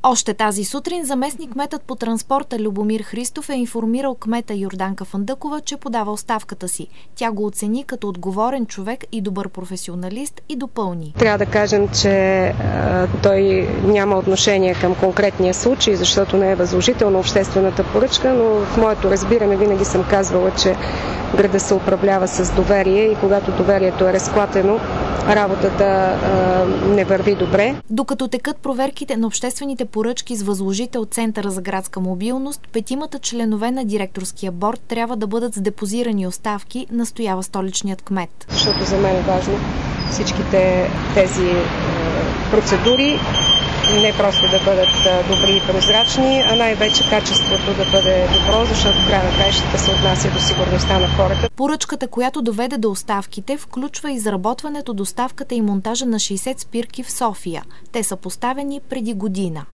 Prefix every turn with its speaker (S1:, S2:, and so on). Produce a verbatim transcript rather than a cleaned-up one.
S1: Още тази сутрин заместник-кметът по транспорта Любомир Христов е информирал кмета Йорданка Фандъкова, че подава оставката си. Тя го оцени като отговорен човек и добър професионалист и допълни.
S2: Трябва да кажем, че а, той няма отношение към конкретния случай, защото не е възложител на обществената поръчка, но в моето разбиране винаги съм казвала, че града се управлява с доверие и когато доверието е разклатено, работата а, не върви добре.
S1: Докато текат проверките на обществените поръчки с възложител Центъра за градска мобилност, петимата членове на директорския борд трябва да бъдат с депозирани оставки, настоява столичният кмет.
S2: Защото за мен е важно всичките тези е, процедури не просто да бъдат добри и прозрачни, а най-вече качеството да бъде добро, защото в края на краищата се отнася до сигурността на хората.
S1: Поръчката, която доведе до оставките, включва изработването, доставката и монтажа на шейсет спирки в София. Те са поставени преди година.